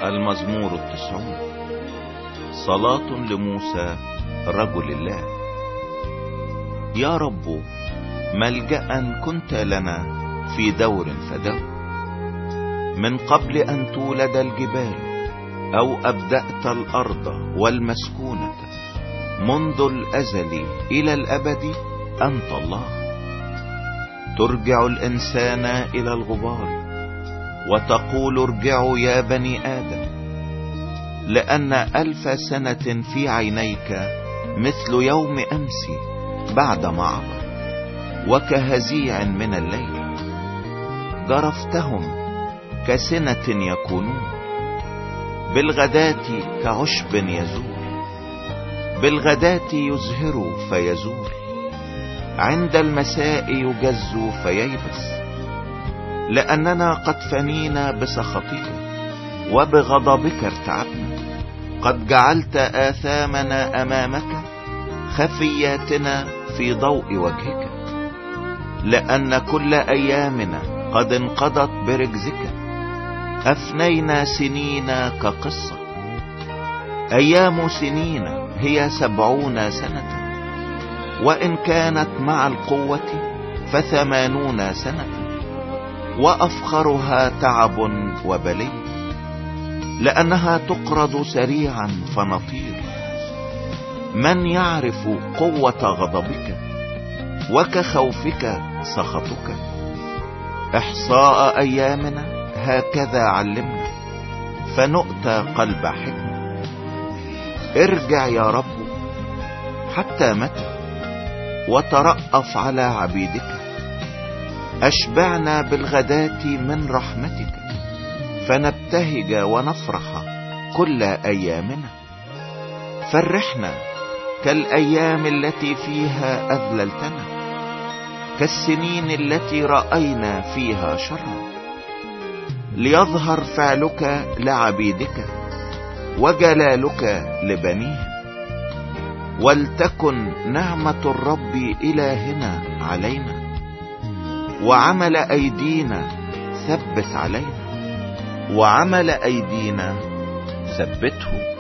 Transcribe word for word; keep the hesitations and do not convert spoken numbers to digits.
المزمور التسعون. صلاة لموسى رجل الله. يا رب، ملجأ كنت لنا في دور فدور، من قبل أن تولد الجبال أو أبدأت الأرض والمسكونة، منذ الأزل إلى الأبد أنت الله. ترجع الإنسان إلى الغبار وتقول ارجعوا يا بني آدم، لأن ألف سنة في عينيك مثل يوم أمس بعد معبر، وكهزيع من الليل. جرفتهم كسنة يكونون، بالغداة كعشب يزول، بالغداة يزهر فيزول، عند المساء يجز فييبس. لأننا قد فنينا بسخطك وبغضبك ارتعبنا، قد جعلت آثامنا أمامك، خفياتنا في ضوء وجهك. لأن كل أيامنا قد انقضت برجزك، أفنينا سنين كقصة. أيام سنين هي سبعون سنة، وإن كانت مع القوة فثمانون سنة، وأفخرها تعب وبلي. لأنها تقرض سريعا فنطير. من يعرف قوة غضبك وكخوفك سخطك؟ إحصاء أيامنا هكذا علمنا، فنؤتى قلب حكمة. ارجع يا رب، حتى متى؟ وترأف على عبيدك. أشبعنا بالغداة من رحمتك، فنبتهج ونفرح كل أيامنا. فرحنا كالأيام التي فيها أذللتنا، كالسنين التي رأينا فيها شرا. ليظهر فعلك لعبيدك وجلالك لبنيه، ولتكن نعمة الرب إلهنا علينا، وعمل أيدينا ثبت علينا، وعمل أيدينا ثبته.